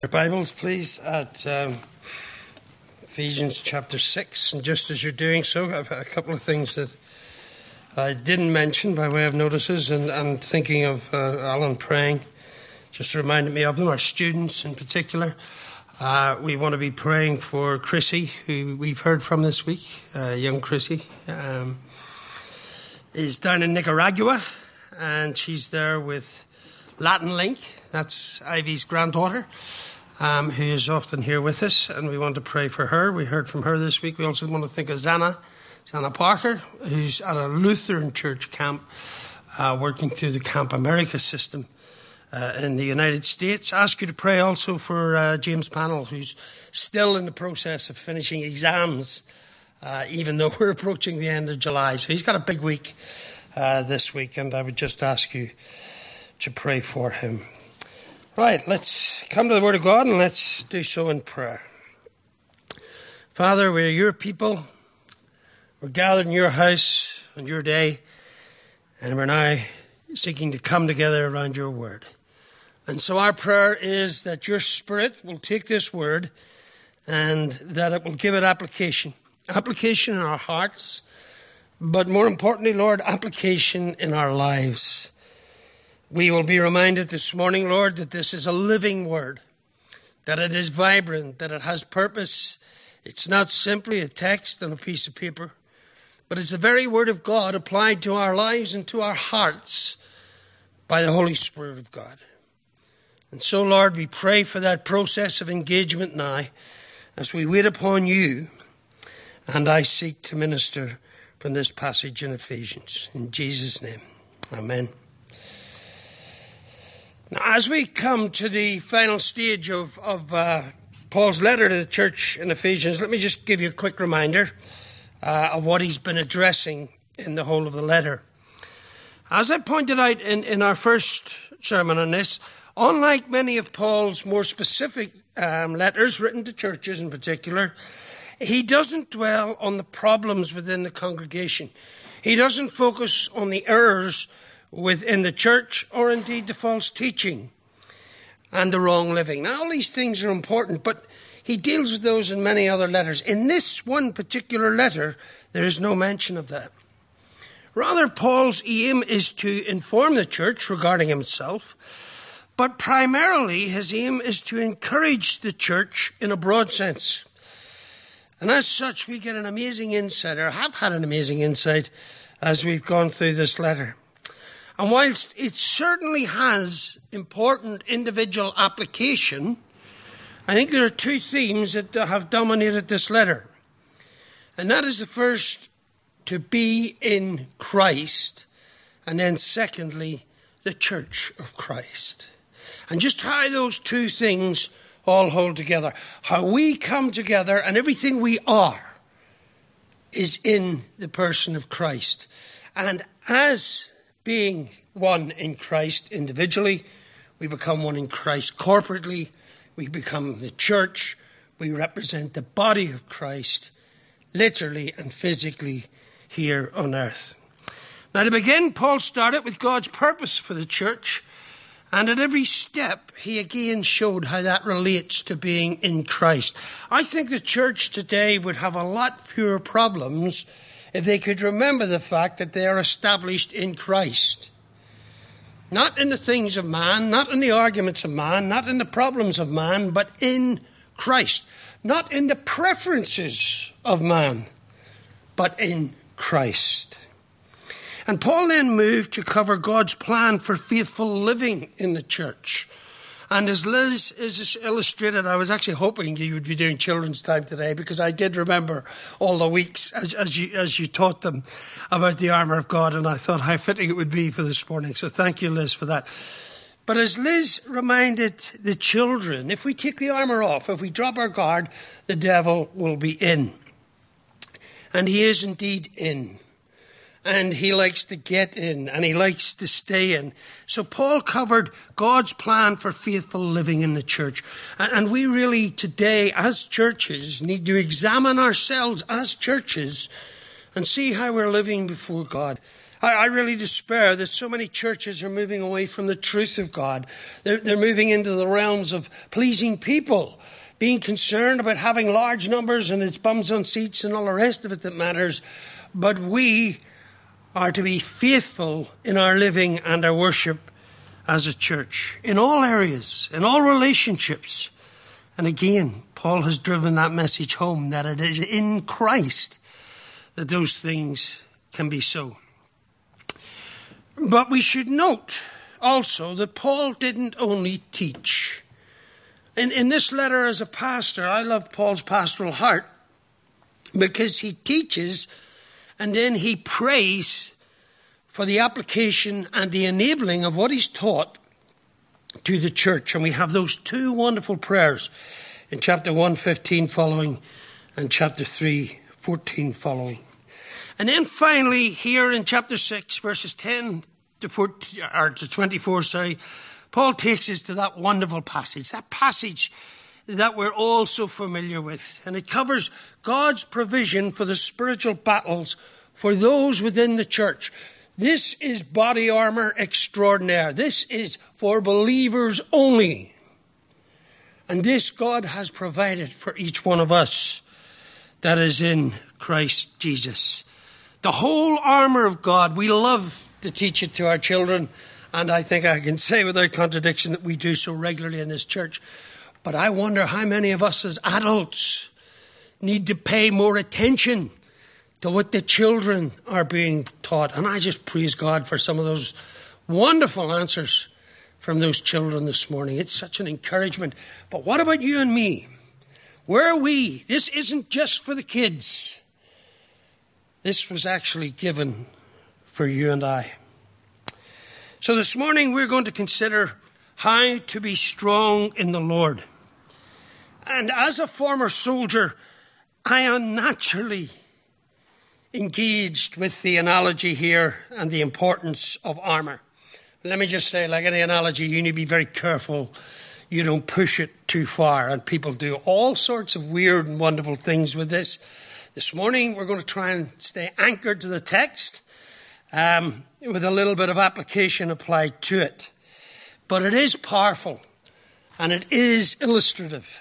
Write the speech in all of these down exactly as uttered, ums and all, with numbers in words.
Your Bibles, please, at um, Ephesians chapter six. And just as you're doing so, I've a couple of things that I didn't mention by way of notices, and, and thinking of uh, Alan praying, just reminded me of them, our students in particular. Uh, we want to be praying for Chrissy, who we've heard from this week, uh, young Chrissy. Um, is down in Nicaragua, and she's there with Latin Link. That's Ivy's granddaughter. Um, who is often here with us, and we want to pray for her. We heard from her this week. We also want to think of Zana, Zana Parker, who's at a Lutheran church camp, uh, working through the Camp America system uh, in the United States. I ask you to pray also for uh, James Pannell, who's still in the process of finishing exams, uh, even though we're approaching the end of July. So he's got a big week uh, this week, and I would just ask you to pray for him. Right, let's come to the Word of God and let's do so in prayer. Father, we're your people. We're gathered in your house on your day, and we're now seeking to come together around your Word. And so our prayer is that your Spirit will take this Word and that it will give it application. Application in our hearts, but more importantly, Lord, application in our lives. We will be reminded this morning, Lord, that this is a living word, that it is vibrant, that it has purpose. It's not simply a text on a piece of paper, but it's the very word of God applied to our lives and to our hearts by the Holy Spirit of God. And so, Lord, we pray for that process of engagement now as we wait upon you, and I seek to minister from this passage in Ephesians. In Jesus' name, amen. Now, as we come to the final stage of, of uh, Paul's letter to the church in Ephesians, let me just give you a quick reminder uh, of what he's been addressing in the whole of the letter. As I pointed out in, in our first sermon on this, unlike many of Paul's more specific um, letters written to churches in particular, he doesn't dwell on the problems within the congregation. He doesn't focus on the errors within the church, or indeed the false teaching and the wrong living. Now, all these things are important, but he deals with those in many other letters. In this one particular letter, there is no mention of that. Rather, Paul's aim is to inform the church regarding himself, but primarily his aim is to encourage the church in a broad sense. And as such, we get an amazing insight, or have had an amazing insight, as we've gone through this letter. And whilst it certainly has important individual application, I think there are two themes that have dominated this letter. And that is the first, to be in Christ, and then secondly, the church of Christ. And just how those two things all hold together. How we come together and everything we are is in the person of Christ. And as being one in Christ individually, we become one in Christ corporately. We become the church. We represent the body of Christ, literally and physically here on earth. Now, to begin, Paul started with God's purpose for the church, and at every step, he again showed how that relates to being in Christ. I think the church today would have a lot fewer problems if they could remember the fact that they are established in Christ. Not in the things of man, not in the arguments of man, not in the problems of man, but in Christ. Not in the preferences of man, but in Christ. And Paul then moved to cover God's plan for faithful living in the church. And as Liz is illustrated, I was actually hoping you would be doing children's time today, because I did remember all the weeks as, as you as you taught them about the armour of God, and I thought how fitting it would be for this morning. So thank you, Liz, for that. But as Liz reminded the children, if we take the armour off, if we drop our guard, the devil will be in. And he is indeed in. And he likes to get in, and he likes to stay in. So Paul covered God's plan for faithful living in the church. And we really today, as churches, need to examine ourselves as churches and see how we're living before God. I, I really despair that so many churches are moving away from the truth of God. They're, they're moving into the realms of pleasing people, being concerned about having large numbers and it's bums on seats and all the rest of it that matters. But we are to be faithful in our living and our worship as a church, in all areas, in all relationships. And again, Paul has driven that message home, that it is in Christ that those things can be so. But we should note also that Paul didn't only teach. In, in this letter as a pastor, I love Paul's pastoral heart because he teaches and then he prays for the application and the enabling of what he's taught to the church. And we have those two wonderful prayers in chapter one fifteen following and chapter three fourteen following. And then finally here in chapter six verses ten to fourteen, or to twenty-four, sorry, Paul takes us to that wonderful passage, that passage that we're all so familiar with. And it covers God's provision for the spiritual battles for those within the church. This is body armor extraordinaire. This is for believers only. And this God has provided for each one of us that is in Christ Jesus. The whole armor of God. We love to teach it to our children. And I think I can say without contradiction that we do so regularly in this church. But I wonder how many of us as adults need to pay more attention to what the children are being taught. And I just praise God for some of those wonderful answers from those children this morning. It's such an encouragement. But what about you and me? Where are we? This isn't just for the kids. This was actually given for you and I. So this morning we're going to consider how to be strong in the Lord. And as a former soldier, I am naturally engaged with the analogy here and the importance of armor. Let me just say, like any analogy, you need to be very careful you don't push it too far. And people do all sorts of weird and wonderful things with this. This morning, we're going to try and stay anchored to the text um, with a little bit of application applied to it. But it is powerful and it is illustrative.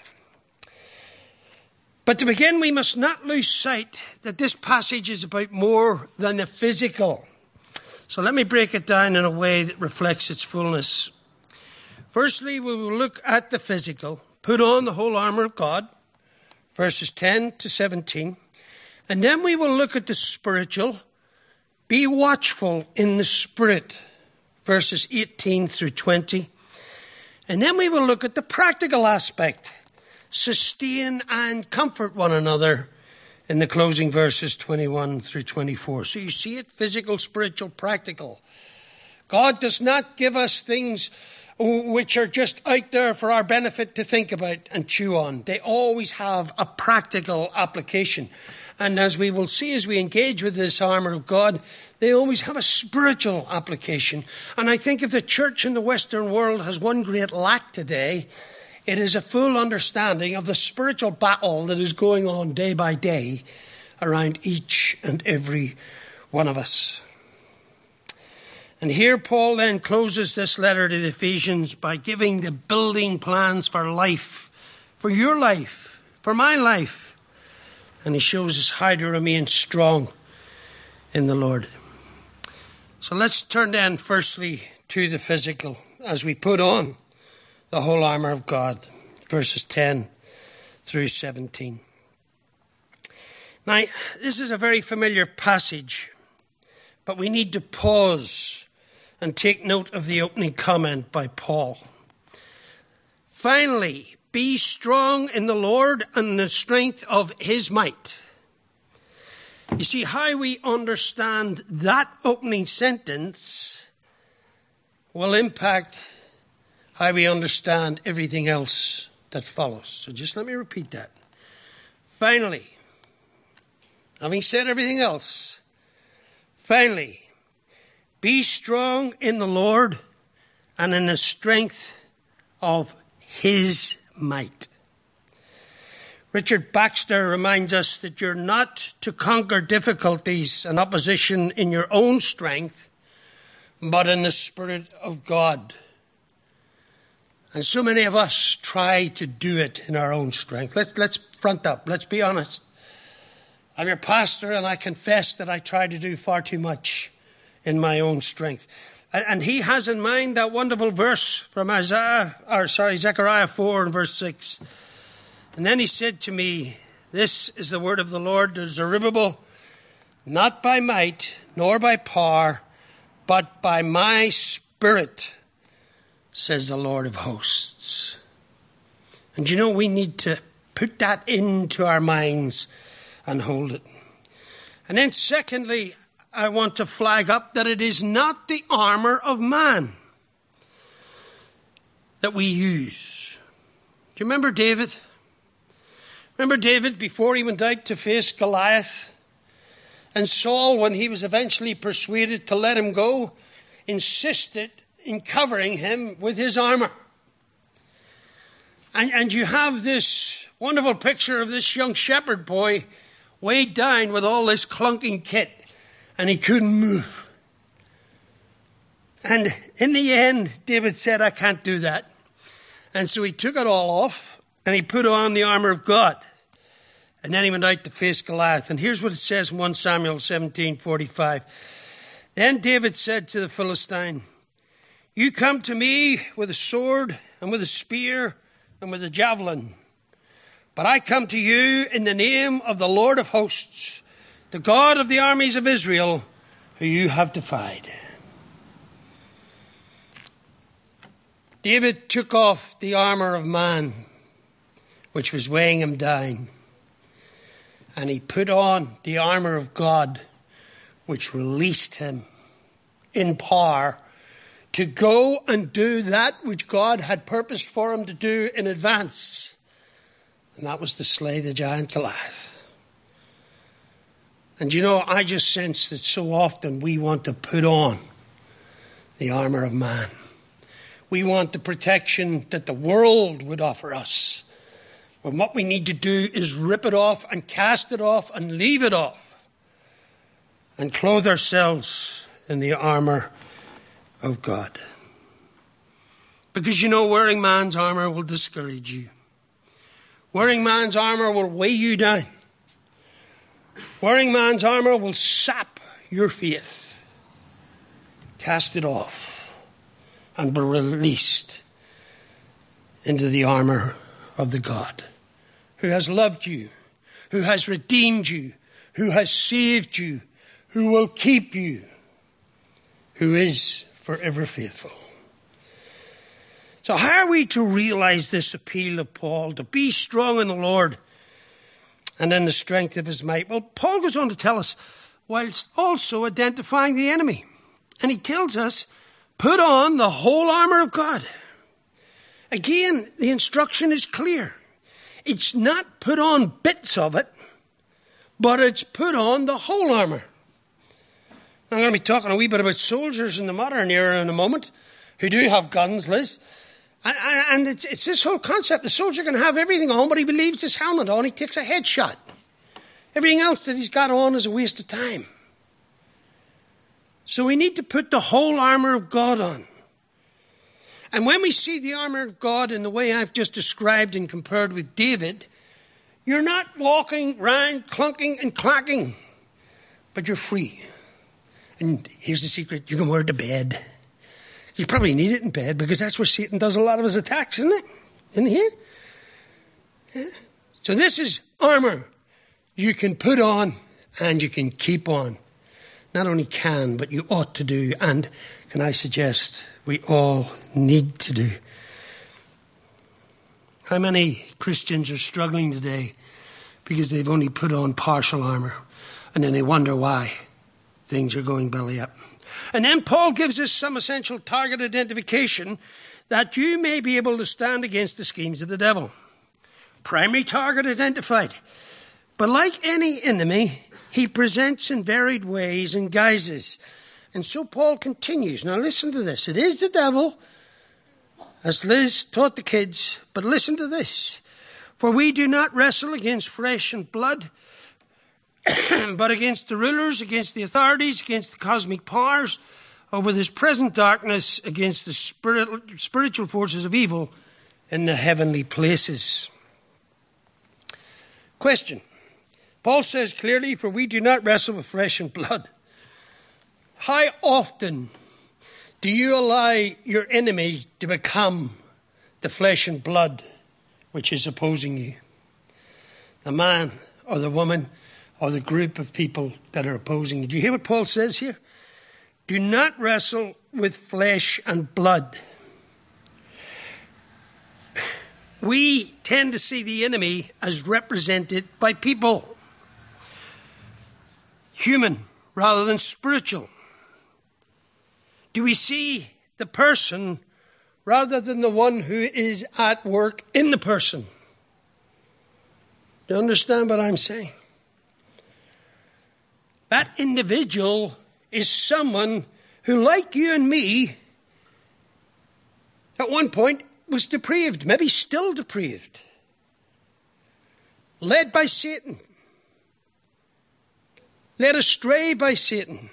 But to begin, we must not lose sight that this passage is about more than the physical. So let me break it down in a way that reflects its fullness. Firstly, we will look at the physical. Put on the whole armor of God, verses ten to seventeen. And then we will look at the spiritual. Be watchful in the spirit, verses eighteen through twenty. And then we will look at the practical aspect. Sustain and comfort one another in the closing verses twenty-one through twenty-four. So you see it, physical, spiritual, practical. God does not give us things which are just out there for our benefit to think about and chew on. They always have a practical application. And as we will see as we engage with this armor of God, they always have a spiritual application. And I think if the church in the Western world has one great lack today, it is a full understanding of the spiritual battle that is going on day by day around each and every one of us. And here Paul then closes this letter to the Ephesians by giving the building plans for life, for your life, for my life. And he shows us how to remain strong in the Lord. So let's turn then firstly to the physical as we put on the whole armor of God, verses ten through seventeen. Now, this is a very familiar passage, but we need to pause and take note of the opening comment by Paul. Finally, be strong in the Lord and the strength of his might. You see, how we understand that opening sentence will impact how we understand everything else that follows. So just let me repeat that. Finally, having said everything else, finally, be strong in the Lord and in the strength of his might. Richard Baxter reminds us that you're not to conquer difficulties and opposition in your own strength, but in the Spirit of God. And so many of us try to do it in our own strength. Let's, let's front up. Let's be honest. I'm your pastor, and I confess that I try to do far too much in my own strength. And, and he has in mind that wonderful verse from Isaiah, or sorry, Zechariah four and verse six. And then he said to me, "This is the word of the Lord to Zerubbabel, not by might nor by power, but by my Spirit, says the Lord of hosts." And you know, we need to put that into our minds and hold it. And then secondly, I want to flag up that it is not the armor of man that we use. Do you remember David? Remember David before he went out to face Goliath? And Saul, when he was eventually persuaded to let him go, insisted in covering him with his armor. And, and you have this wonderful picture of this young shepherd boy weighed down with all this clunking kit, and he couldn't move. And in the end, David said, "I can't do that." And so he took it all off, and he put on the armor of God. And then he went out to face Goliath. And here's what it says in First Samuel seventeen forty-five. Then David said to the Philistine, "You come to me with a sword and with a spear and with a javelin. But I come to you in the name of the Lord of hosts, the God of the armies of Israel, who you have defied." David took off the armor of man, which was weighing him down, and he put on the armor of God, which released him in power to go and do that which God had purposed for him to do in advance. And that was to slay the giant Goliath. And you know, I just sense that so often we want to put on the armor of man. We want the protection that the world would offer us. When what we need to do is rip it off and cast it off and leave it off and clothe ourselves in the armor of God. Because you know, wearing man's armor will discourage you. Wearing man's armor will weigh you down. Wearing man's armor will sap your faith. Cast it off and be released into the armor of the God who has loved you, who has redeemed you, who has saved you, who will keep you, who is forever faithful. So how are we to realize this appeal of Paul to be strong in the Lord and in the strength of his might? Well, Paul goes on to tell us, whilst also identifying the enemy. And he tells us, put on the whole armor of God. Again, the instruction is clear. It's not put on bits of it, but it's put on the whole armor. I'm going to be talking a wee bit about soldiers in the modern era in a moment who do have guns, Liz. And, and it's, it's this whole concept. The soldier can have everything on, but he leaves his helmet on. He takes a headshot. Everything else that he's got on is a waste of time. So we need to put the whole armor of God on. And when we see the armor of God in the way I've just described and compared with David, you're not walking round clunking and clacking, but you're free. And here's the secret, you can wear it to bed. You probably need it in bed because that's where Satan does a lot of his attacks, isn't it? In here? Yeah. So this is armor you can put on and you can keep on. Not only can, but you ought to do. And can I suggest we all need to do. How many Christians are struggling today because they've only put on partial armor and then they wonder why things are going belly up. And then Paul gives us some essential target identification that you may be able to stand against the schemes of the devil. Primary target identified. But like any enemy, he presents in varied ways and guises. And so Paul continues. Now listen to this. It is the devil, as Liz taught the kids, but listen to this. For we do not wrestle against flesh and blood, but against the rulers, against the authorities, against the cosmic powers over this present darkness, against the spirit, spiritual forces of evil in the heavenly places. Question. Paul says clearly, for we do not wrestle with flesh and blood. How often do you allow your enemy to become the flesh and blood which is opposing you? The man or the woman or the group of people that are opposing you. Do you hear what Paul says here? Do not wrestle with flesh and blood. We tend to see the enemy as represented by people. Human rather than spiritual. Do we see the person rather than the one who is at work in the person? Do you understand what I'm saying? That individual is someone who, like you and me, at one point was depraved, maybe still depraved, led by Satan, led astray by Satan.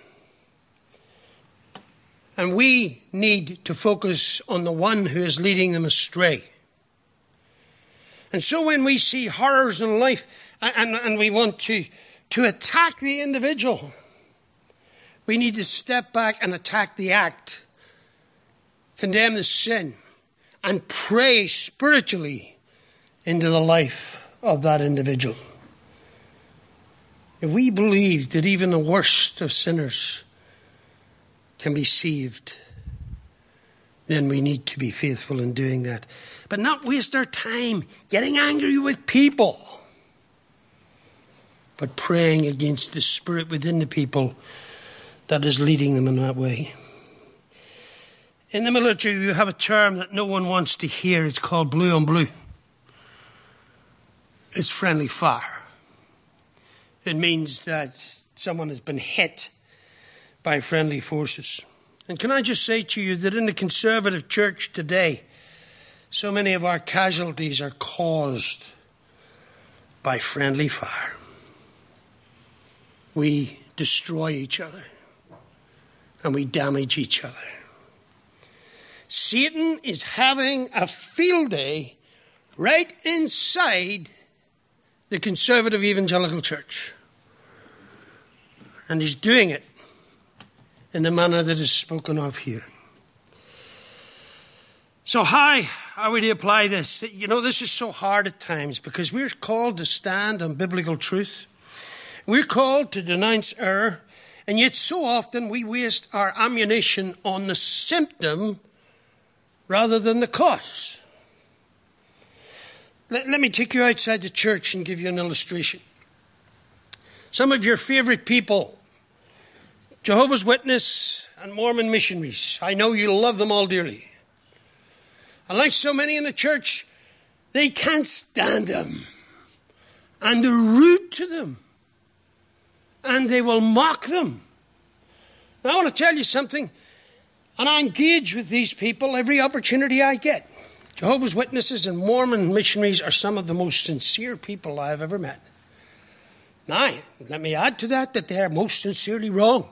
And we need to focus on the one who is leading them astray. And so when we see horrors in life and, and we want to, to attack the individual, we need to step back and attack the act, condemn the sin, and pray spiritually into the life of that individual. If we believe that even the worst of sinners can be saved, then we need to be faithful in doing that. But not waste our time getting angry with people, but praying against the spirit within the people that is leading them in that way. In the military, you have a term that no one wants to hear. It's called blue on blue. It's friendly fire. It means that someone has been hit by friendly forces. And can I just say to you that in the conservative church today, so many of our casualties are caused by friendly fire. We destroy each other and we damage each other. Satan is having a field day right inside the conservative evangelical church. And he's doing it in the manner that is spoken of here. So how are we to apply this? You know, this is so hard at times because we're called to stand on biblical truth. We're called to denounce error. And yet so often we waste our ammunition on the symptom rather than the cause. Let, let me take you outside the church and give you an illustration. Some of your favorite people, Jehovah's Witness and Mormon missionaries, I know you love them all dearly. And like so many in the church, they can't stand them. And they're rude to them. And they will mock them. Now, I want to tell you something. And I engage with these people every opportunity I get. Jehovah's Witnesses and Mormon missionaries are some of the most sincere people I have ever met. Now, let me add to that that they are most sincerely wrong.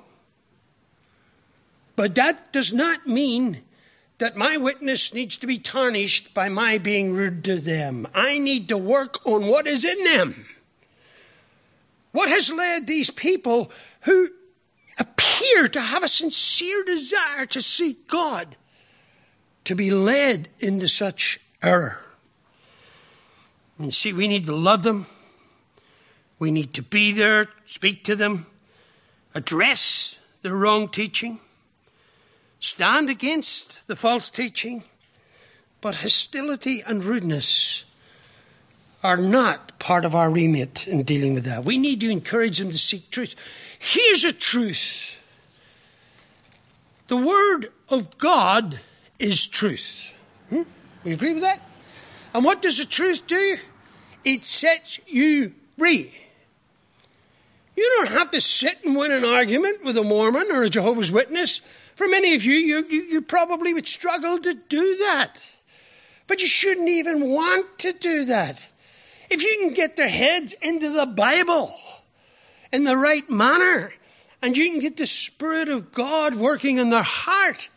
But that does not mean that my witness needs to be tarnished by my being rude to them. I need to work on what is in them. What has led these people who appear to have a sincere desire to seek God to be led into such error? And see, we need to love them. We need to be there, speak to them, address the wrong teaching, stand against the false teaching. But hostility and rudeness are not part of our remit in dealing with that. We need to encourage them to seek truth. Here's a truth. The Word of God is truth. Hmm? We agree with that? And what does the truth do? It sets you free. You don't have to sit and win an argument with a Mormon or a Jehovah's Witness. For many of you, you, you, you probably would struggle to do that. But you shouldn't even want to do that. if you can get their heads into the Bible in the right manner, and you can get the Spirit of God working in their heart,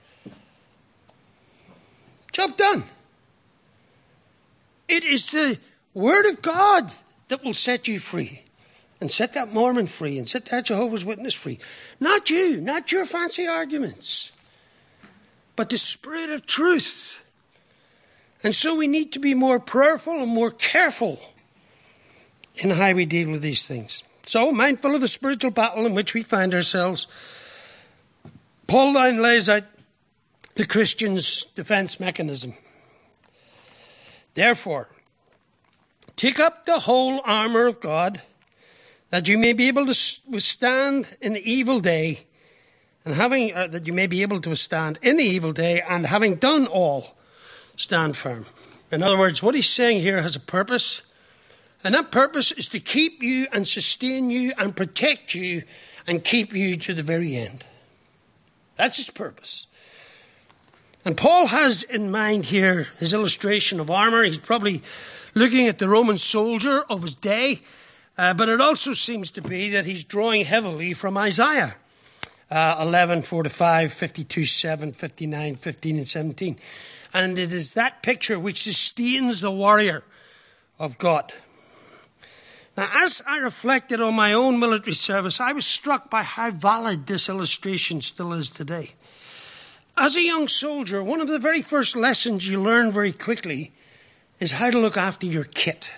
job done. It is the Word of God that will set you free, and set that Mormon free, and set that Jehovah's Witness free. Not you, not your fancy arguments, but the Spirit of truth. And so we need to be more prayerful and more careful in how we deal with these things. So, mindful of the spiritual battle in which we find ourselves, Paul then lays out the Christian's defense mechanism. Therefore, take up the whole armor of God, that you may be able to withstand in the evil day, and having uh, that you may be able to withstand in the evil day, and having done all, stand firm. In other words, what he's saying here has a purpose, and that purpose is to keep you and sustain you and protect you and keep you to the very end. That's his purpose. And Paul has in mind here his illustration of armor. He's probably looking at the Roman soldier of his day, uh, but it also seems to be that he's drawing heavily from Isaiah uh, eleven, four to five, fifty-two, seven, fifty-nine, fifteen, and seventeen. And it is that picture which sustains the warrior of God. Now, as I reflected on my own military service, I was struck by how valid this illustration still is today. As a young soldier, one of the very first lessons you learn very quickly is how to look after your kit.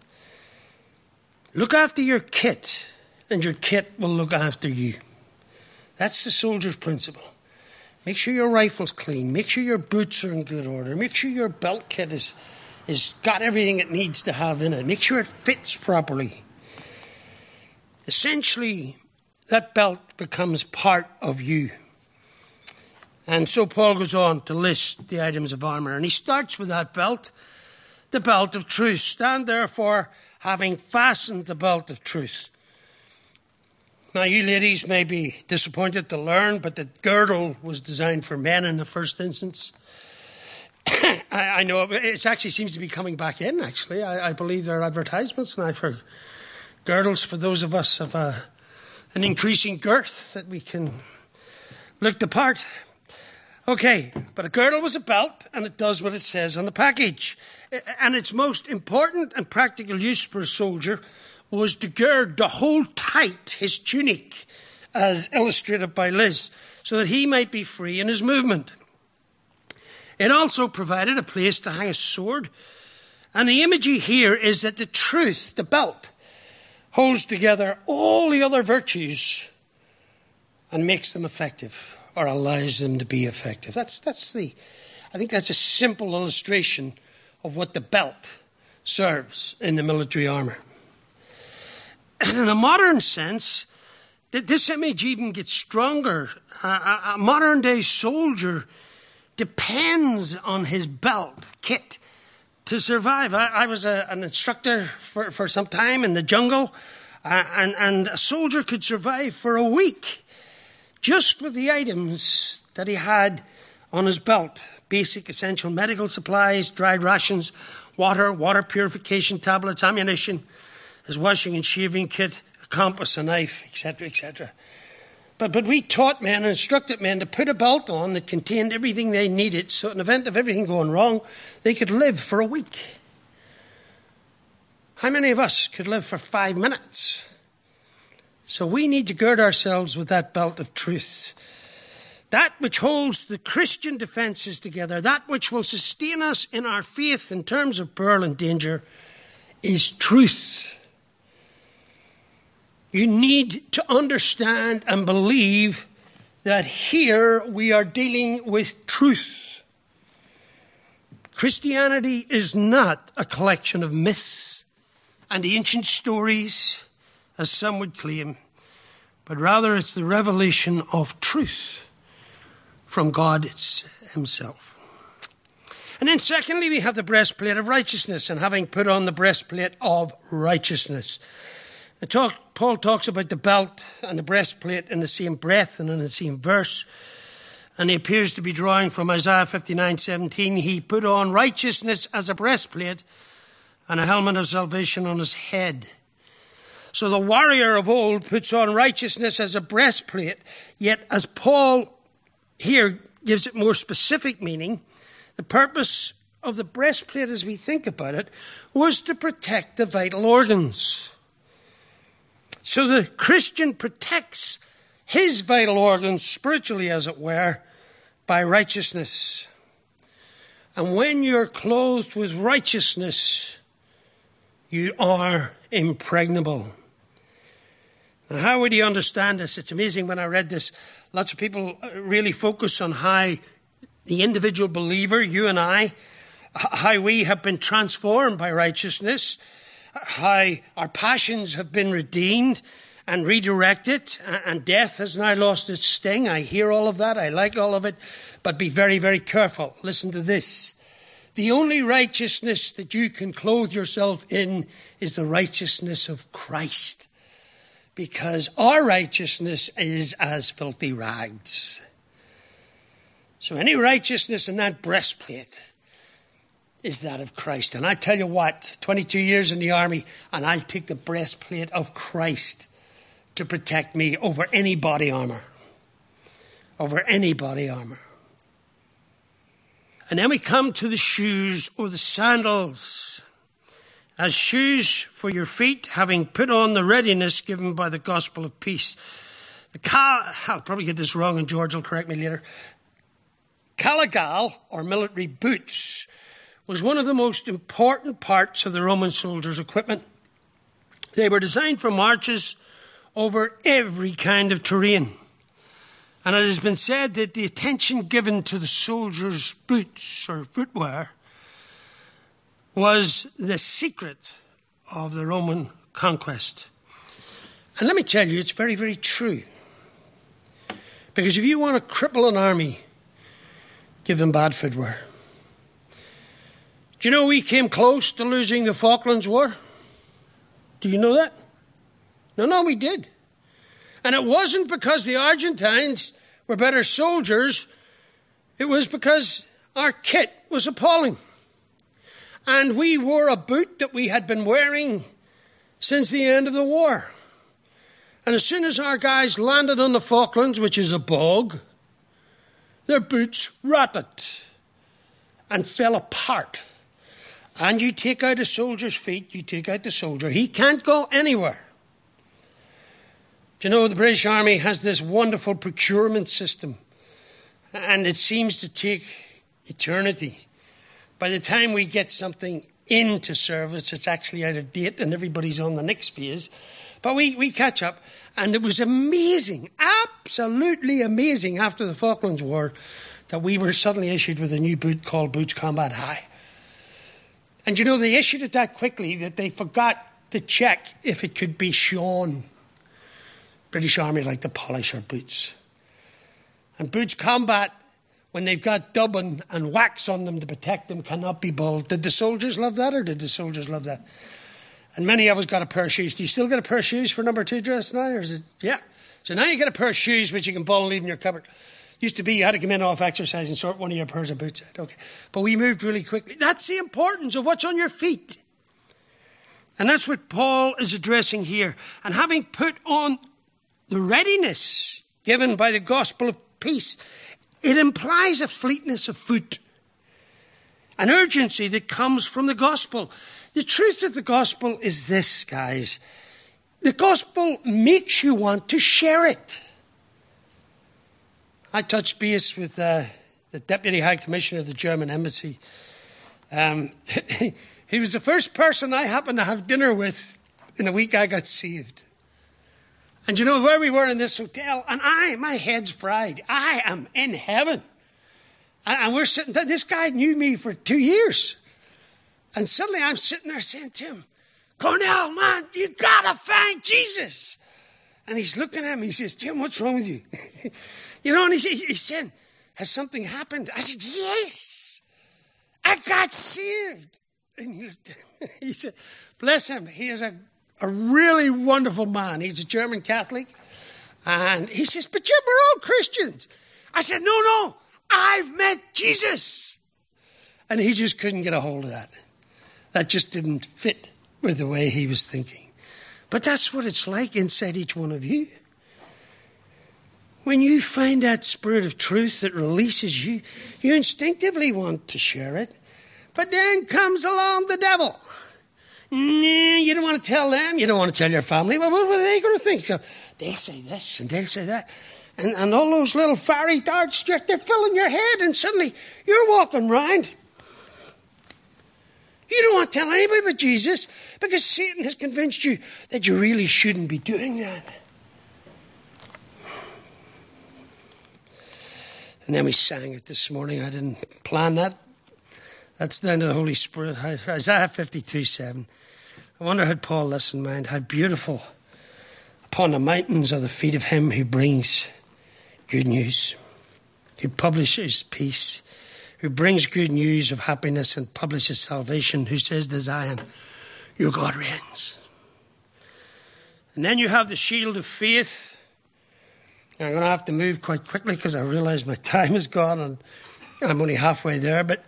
Look after your kit, and your kit will look after you. That's the soldier's principle. Make sure your rifle's clean. Make sure your boots are in good order. Make sure your belt kit is, is got everything it needs to have in it. Make sure it fits properly. Essentially, that belt becomes part of you. And so Paul goes on to list the items of armor. And he starts with that belt, the belt of truth. Stand therefore, having fastened the belt of truth. Now, you ladies may be disappointed to learn, but the girdle was designed for men in the first instance. I, I know it actually seems to be coming back in, actually. I, I believe there are advertisements now for girdles for those of us of a, an increasing girth that we can look the part. Okay, but a girdle was a belt, and it does what it says on the package. And its most important and practical use for a soldier was to gird to hold tight his tunic, as illustrated by Liz, so that he might be free in his movement. It also provided a place to hang a sword. And the imagery here is that the truth, the belt, holds together all the other virtues and makes them effective, or allows them to be effective. That's, that's the, I think that's a simple illustration of what the belt serves in the military armor. And in a modern sense, this image even gets stronger. A, a, a modern-day soldier depends on his belt kit to survive. I, I was a, an instructor for, for some time in the jungle, uh, and, and a soldier could survive for a week just with the items that he had on his belt. Basic essential medical supplies, dried rations, water, water purification tablets, ammunition, his washing and shaving kit, a compass, a knife, et cetera, et cetera. But, but we taught men and instructed men to put a belt on that contained everything they needed, so in the event of everything going wrong, they could live for a week. How many of us could live for five minutes? So we need to gird ourselves with that belt of truth. That which holds the Christian defences together, that which will sustain us in our faith in terms of peril and danger, is truth. You need to understand and believe that here we are dealing with truth. Christianity is not a collection of myths and ancient stories, as some would claim, but rather it's the revelation of truth from God himself. And then secondly, we have the breastplate of righteousness, and having put on the breastplate of righteousness. The talk, Paul talks about the belt and the breastplate in the same breath and in the same verse. And he appears to be drawing from Isaiah fifty-nine seventeen. He put on righteousness as a breastplate and a helmet of salvation on his head. So the warrior of old puts on righteousness as a breastplate, yet as Paul here gives it more specific meaning, the purpose of the breastplate, as we think about it, was to protect the vital organs. So the Christian protects his vital organs spiritually, as it were, by righteousness. And when you're clothed with righteousness, you are impregnable. Now, how would you understand this? It's amazing when I read this. Lots of people really focus on how the individual believer, you and I, how we have been transformed by righteousness, how our passions have been redeemed and redirected, and death has now lost its sting. I hear all of that. I like all of it. But be very, very careful. Listen to this. The only righteousness that you can clothe yourself in is the righteousness of Christ, because our righteousness is as filthy rags. So any righteousness in that breastplate is that of Christ. And I tell you what, twenty-two years in the army, and I'll take the breastplate of Christ to protect me over any body armor. Over any body armor. And then we come to the shoes or the sandals. As shoes for your feet, having put on the readiness given by the gospel of peace. The cal- I'll probably get this wrong and George will correct me later. Caligal, or military boots, was one of the most important parts of the Roman soldiers' equipment. They were designed for marches over every kind of terrain. And it has been said that the attention given to the soldiers' boots or footwear was the secret of the Roman conquest. And let me tell you, it's very, very true. Because if you want to cripple an army, give them bad footwear. Do you know we came close to losing the Falklands War? Do you know that? No, no, we did. And it wasn't because the Argentines were better soldiers. It was because our kit was appalling. And we wore a boot that we had been wearing since the end of the war. And as soon as our guys landed on the Falklands, which is a bog, their boots rotted and fell apart. And you take out a soldier's feet, you take out the soldier. He can't go anywhere. Do you know the British Army has this wonderful procurement system, and it seems to take eternity. By the time we get something into service, it's actually out of date and everybody's on the next phase. But we, we catch up, and it was amazing, absolutely amazing after the Falklands War that we were suddenly issued with a new boot called Boots Combat High. And you know, they issued it that quickly that they forgot to check if it could be shone. British Army like to polish our boots. And Boots Combat, when they've got dubbing and wax on them to protect them, cannot be bald. Did the soldiers love that, or did the soldiers love that? And many of us got a pair of shoes. Do you still get a pair of shoes for number two dress now? Or is it? Yeah. So now you get a pair of shoes which you can ball and leave in your cupboard. Used to be you had to come in off exercise and sort one of your pairs of boots out. Okay. But we moved really quickly. That's the importance of what's on your feet. And that's what Paul is addressing here. And having put on the readiness given by the gospel of peace, it implies a fleetness of foot, an urgency that comes from the gospel. The truth of the gospel is this, guys. The gospel makes you want to share it. I touched base with uh, the Deputy High Commissioner of the German Embassy. Um, he was the first person I happened to have dinner with in the week I got saved. And you know where we were in this hotel? And I, my head's fried. I am in heaven. And, and we're sitting there. This guy knew me for two years. And suddenly I'm sitting there saying to him, Cornell, man, you gotta find Jesus. And he's looking at me. He says, Jim, what's wrong with you? You know, and he, he said, has something happened? I said, yes, I got saved. And he, looked at me. He said, bless him. He is a, a really wonderful man. He's a German Catholic. And he says, but Jim, we're all Christians. I said, no, no, I've met Jesus. And he just couldn't get a hold of that. That just didn't fit with the way he was thinking. But that's what it's like inside each one of you. When you find that spirit of truth that releases you, you instinctively want to share it. But then comes along the devil. You don't want to tell them. You don't want to tell your family. Well, what are they going to think? So they'll say this and they'll say that. And, and all those little fiery darts, just they're filling your head. And suddenly you're walking around. You don't want to tell anybody but Jesus because Satan has convinced you that you really shouldn't be doing that. And then we sang it this morning. I didn't plan that. That's down to the Holy Spirit. Isaiah fifty-two seven. I wonder how Paul listened, mind. How beautiful upon the mountains are the feet of him who brings good news, who publishes peace, who brings good news of happiness and publishes salvation, who says to Zion, your God reigns. And then you have the shield of faith. I'm going to have to move quite quickly because I realise my time is gone and I'm only halfway there. But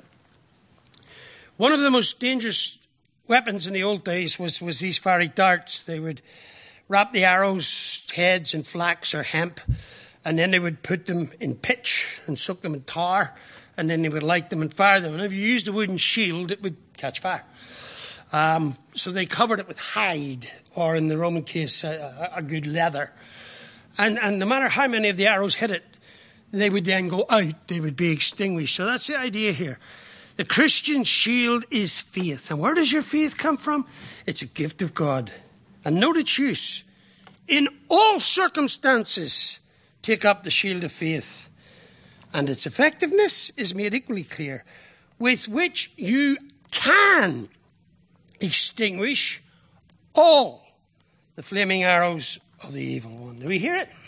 one of the most dangerous weapons in the old days was, was these fiery darts. They would wrap the arrows' heads in flax or hemp, and then they would put them in pitch and soak them in tar, and then they would light them and fire them. And if you used a wooden shield, it would catch fire. Um, so they covered it with hide, or in the Roman case, a, a good leather. And, and no matter how many of the arrows hit it, they would then go out. They would be extinguished. So that's the idea here. The Christian shield is faith. And where does your faith come from? It's a gift of God. And note its use. In all circumstances, take up the shield of faith. And its effectiveness is made equally clear, with which you can extinguish all the flaming arrows of the evil one. Do we hear it?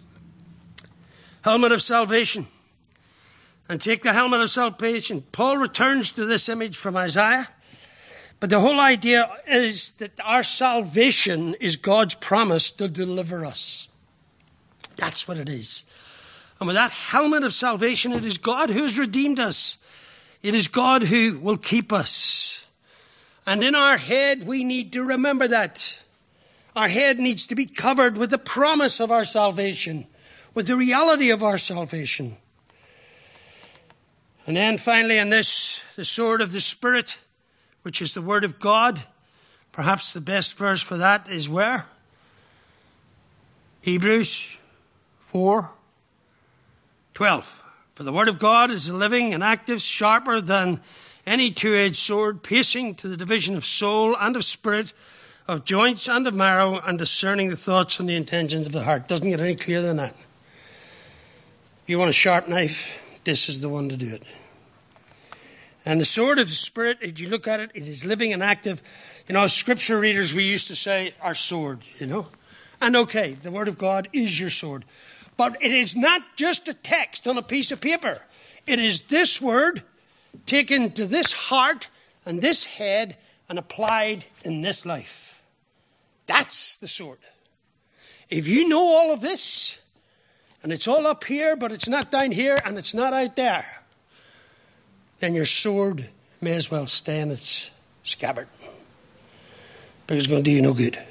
Helmet of salvation. And take the helmet of salvation. Paul returns to this image from Isaiah. But the whole idea is that our salvation is God's promise to deliver us. That's what it is. And with that helmet of salvation, it is God who has redeemed us. It is God who will keep us. And in our head, we need to remember that. Our head needs to be covered with the promise of our salvation, with the reality of our salvation. And then finally in this, the sword of the Spirit, which is the word of God. Perhaps the best verse for that is where? Hebrews four twelve. For the word of God is living and active, sharper than any two-edged sword, piercing to the division of soul and of spirit, of joints and of marrow, and discerning the thoughts and the intentions of the heart. Doesn't get any clearer than that. If you want a sharp knife, this is the one to do it. And the sword of the Spirit, if you look at it, it is living and active. You know, as scripture readers, we used to say our sword, you know. And okay, the word of God is your sword. But it is not just a text on a piece of paper. It is this word taken to this heart and this head and applied in this life. That's the sword. If you know all of this, and it's all up here, but it's not down here, and it's not out there, then your sword may as well stay in its scabbard, because it's going to do you no good.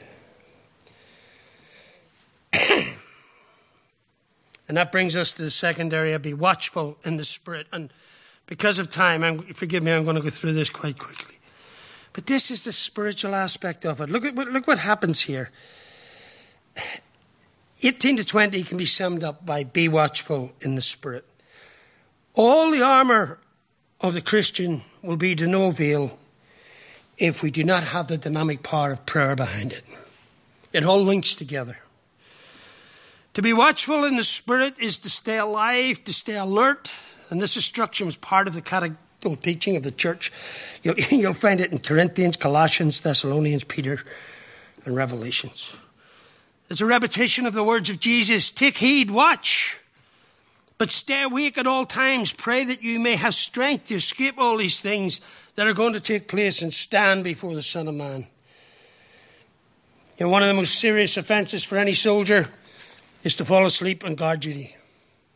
And that brings us to the second area, be watchful in the Spirit. And because of time, I'm, forgive me, I'm going to go through this quite quickly. But this is the spiritual aspect of it. Look at look what happens here. eighteen to twenty can be summed up by be watchful in the Spirit. All the armour of the Christian will be to no avail if we do not have the dynamic power of prayer behind it. It all links together. To be watchful in the Spirit is to stay alive, to stay alert. And this instruction was part of the catechetical teaching of the church. You'll, you'll find it in Corinthians, Colossians, Thessalonians, Peter, and Revelations. It's a repetition of the words of Jesus. Take heed, watch, but stay awake at all times. Pray that you may have strength to escape all these things that are going to take place and stand before the Son of Man. You know, one of the most serious offences for any soldier is to fall asleep on guard duty.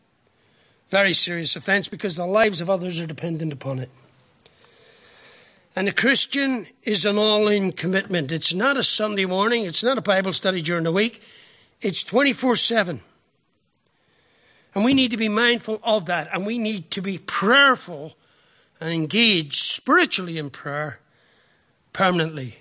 Very serious offence, because the lives of others are dependent upon it. And the Christian is an all-in commitment. It's not a Sunday morning. It's not a Bible study during the week. It's twenty-four seven. And we need to be mindful of that. And we need to be prayerful and engaged spiritually in prayer permanently.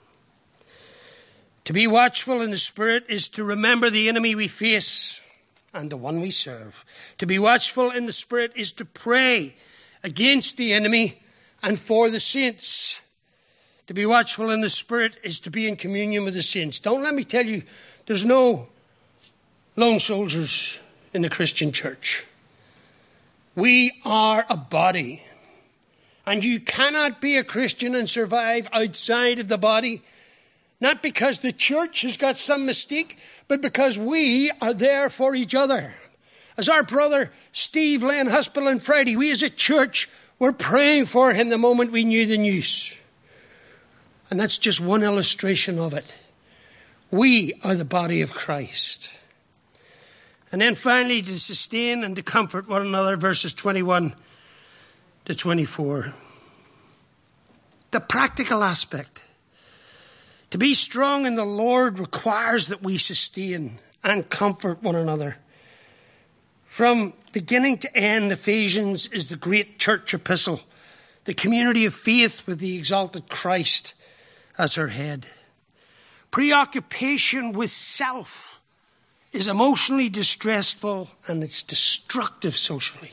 To be watchful in the Spirit is to remember the enemy we face and the one we serve. To be watchful in the Spirit is to pray against the enemy and for the saints. To be watchful in the Spirit is to be in communion with the saints. Don't let me tell you, there's no lone soldiers in the Christian church. We are a body. And you cannot be a Christian and survive outside of the body. Not because the church has got some mistake, but because we are there for each other. As our brother Steve lay in hospital on Friday, we as a church were praying for him the moment we knew the news. And that's just one illustration of it. We are the body of Christ. And then finally, to sustain and to comfort one another, verses twenty-one to twenty-four. The practical aspect. To be strong in the Lord requires that we sustain and comfort one another. From beginning to end, Ephesians is the great church epistle, the community of faith with the exalted Christ as her head. Preoccupation with self is emotionally distressful and it's destructive socially.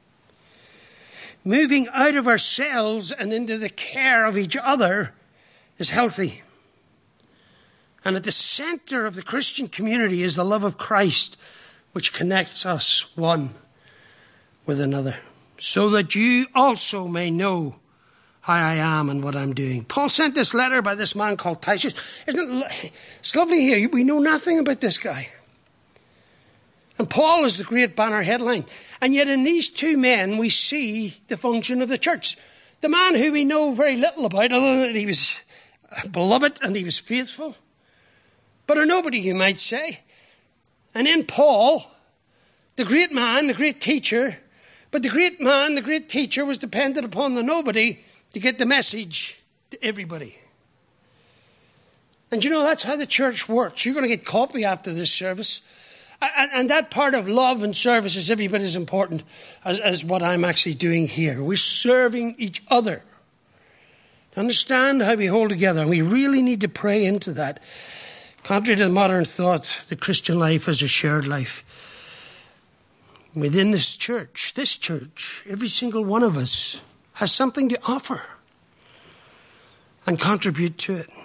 Moving out of ourselves and into the care of each other is healthy. And at the center of the Christian community is the love of Christ, which connects us one with another, so that you also may know how I am and what I'm doing. Paul sent this letter by this man called Titus. Isn't it? It's lovely here. We know nothing about this guy. And Paul is the great banner headline. And yet in these two men, we see the function of the church. The man who we know very little about, other than that he was beloved and he was faithful. But a nobody, you might say. And in Paul, the great man, the great teacher, but the great man, the great teacher was dependent upon the nobody to get the message to everybody. And you know, that's how the church works. You're going to get coffee after this service. And, and that part of love and service is every bit as important as, as what I'm actually doing here. We're serving each other. Understand how we hold together. And we really need to pray into that. Contrary to the modern thought, the Christian life is a shared life. Within this church, this church, every single one of us has something to offer and contribute to it.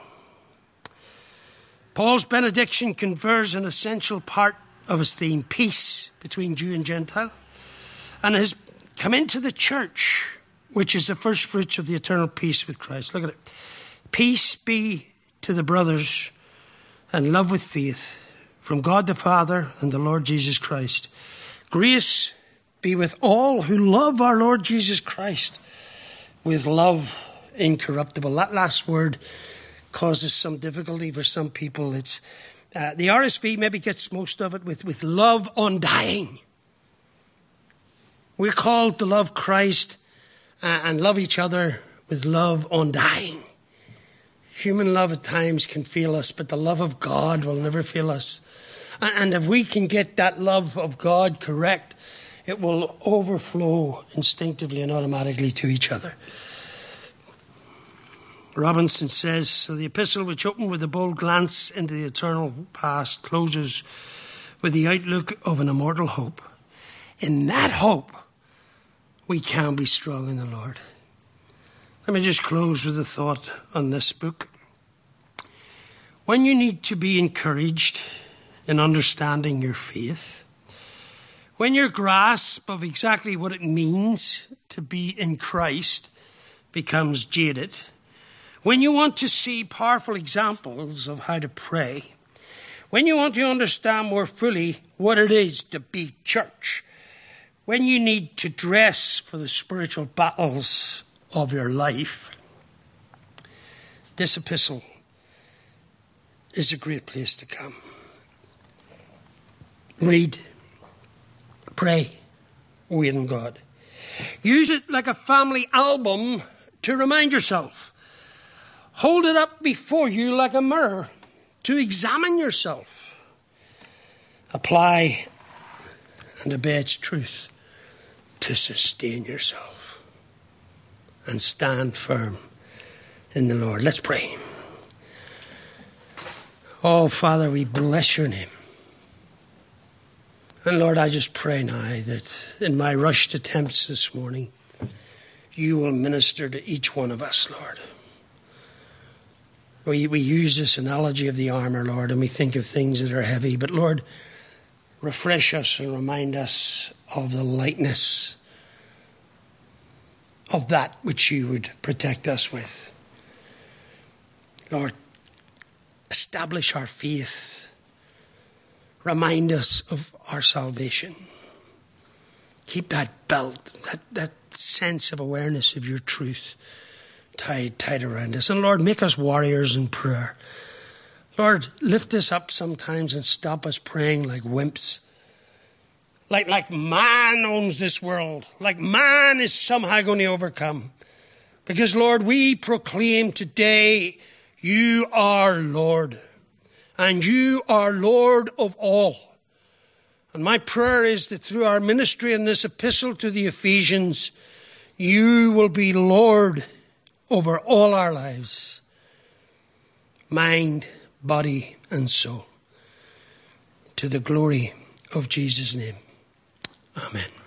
Paul's benediction confers an essential part of his theme, peace between Jew and Gentile, and has come into the church, which is the first fruits of the eternal peace with Christ. Look at it. Peace be to the brothers and love with faith from God the Father and the Lord Jesus Christ. Grace be with all who love our Lord Jesus Christ with love incorruptible. That last word causes some difficulty for some people. It's uh, the R S V maybe gets most of it with, with love undying. We're called to love Christ uh, and love each other with love undying. Human love at times can fail us, but the love of God will never fail us. And if we can get that love of God correct, it will overflow instinctively and automatically to each other. Robinson says, so the epistle, which opened with a bold glance into the eternal past, closes with the outlook of an immortal hope. In that hope, we can be strong in the Lord. Let me just close with a thought on this book. When you need to be encouraged in understanding your faith, when your grasp of exactly what it means to be in Christ becomes jaded, when you want to see powerful examples of how to pray, when you want to understand more fully what it is to be church, when you need to dress for the spiritual battles of your life, this epistle is a great place to come. Read, pray, wait on God. Use it like a family album to remind yourself. Hold it up before you like a mirror to examine yourself. Apply and obey its truth to sustain yourself. And stand firm in the Lord. Let's pray. Oh, Father, we bless your name. And Lord, I just pray now that in my rushed attempts this morning, you will minister to each one of us, Lord. We, we use this analogy of the armor, Lord, and we think of things that are heavy. But Lord, refresh us and remind us of the lightness of that which you would protect us with. Lord, establish our faith. Remind us of our salvation. Keep that belt, that, that sense of awareness of your truth tied, tied around us. And Lord, make us warriors in prayer. Lord, lift us up sometimes and stop us praying like wimps. Like, like man owns this world. Like man is somehow going to overcome. Because, Lord, we proclaim today, you are Lord. And you are Lord of all. And my prayer is that through our ministry in this epistle to the Ephesians, you will be Lord over all our lives. Mind, body, and soul. To the glory of Jesus' name. Amen.